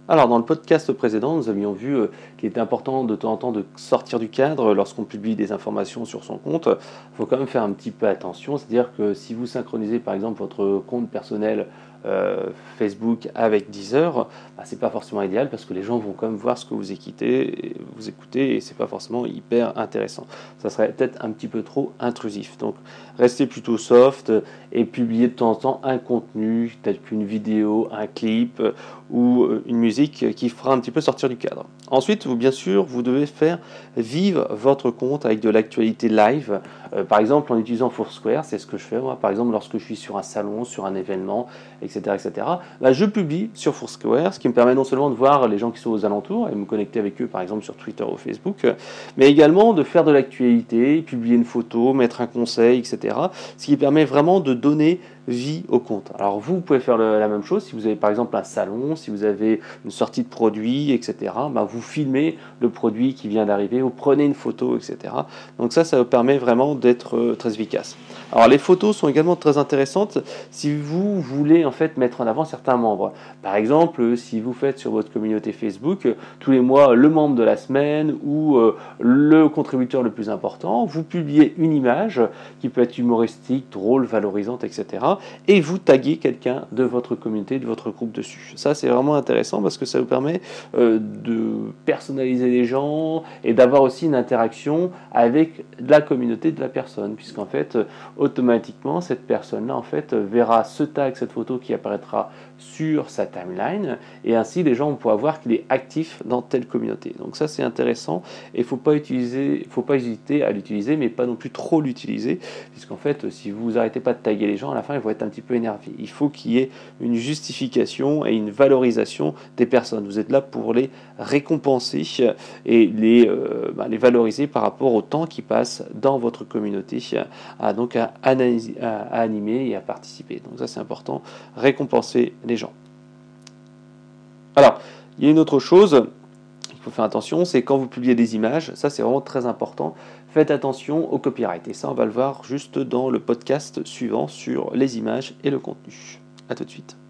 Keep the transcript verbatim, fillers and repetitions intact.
Alors, dans le podcast précédent, nous avions vu euh, qu'il était important de temps en temps de sortir du cadre lorsqu'on publie des informations sur son compte. Il faut quand même faire un petit peu attention, c'est-à-dire que si vous synchronisez par exemple votre compte personnel euh, Facebook avec Deezer, bah, c'est pas forcément idéal parce que les gens vont quand même voir ce que vous écoutez, vous écoutez et c'est pas forcément hyper intéressant. Ça serait peut-être un petit peu trop intrusif. Donc, restez plutôt soft et publiez de temps en temps un contenu tel qu'une vidéo, un clip ou une musique qui fera un petit peu sortir du cadre. Ensuite, vous, bien sûr, vous devez faire vivre votre compte avec de l'actualité live. Euh, par exemple, en utilisant Foursquare, c'est ce que je fais moi. Par exemple, lorsque je suis sur un salon, sur un événement, et cetera, et cetera. Bah, je publie sur Foursquare, ce qui me permet non seulement de voir les gens qui sont aux alentours et me connecter avec eux, par exemple sur Twitter ou Facebook, mais également de faire de l'actualité, publier une photo, mettre un conseil, et cetera. Ce qui permet vraiment de donner vie au compte. Alors vous, vous pouvez faire le, la même chose si vous avez par exemple un salon, si vous avez une sortie de produit, et cetera. Ben, vous filmez le produit qui vient d'arriver, vous prenez une photo, et cetera. Donc ça, ça vous permet vraiment d'être euh, très efficace. Alors les photos sont également très intéressantes si vous voulez en fait mettre en avant certains membres. Par exemple, si vous faites sur votre communauté Facebook euh, tous les mois le membre de la semaine ou euh, le contributeur le plus important, vous publiez une image qui peut être humoristique, drôle, valorisante, et cetera. Et vous taguez quelqu'un de votre communauté, de votre groupe dessus. Ça, c'est vraiment intéressant parce que ça vous permet euh, de personnaliser les gens et d'avoir aussi une interaction avec la communauté de la personne, puisqu'en fait, euh, automatiquement, cette personne-là, en fait, verra ce tag, cette photo qui apparaîtra sur sa timeline, et ainsi les gens vont pouvoir voir qu'il est actif dans telle communauté. Donc ça, c'est intéressant, et il ne faut pas utiliser, faut pas hésiter à l'utiliser, mais pas non plus trop l'utiliser, puisqu'en fait, si vous n'arrêtez pas de taguer les gens, à la fin, ils vont être un petit peu énervés. Il faut qu'il y ait une justification et une valorisation des personnes. Vous êtes là pour les récompenser et les, euh, bah, les valoriser par rapport au temps qu'ils passent dans votre communauté, à, donc à, analyser, à, à animer et à participer. Donc ça, c'est important, récompenser les gens. Alors, il y a une autre chose, il faut faire attention, c'est quand vous publiez des images, ça c'est vraiment très important, faites attention au copyright. Et ça, on va le voir juste dans le podcast suivant sur les images et le contenu. A tout de suite.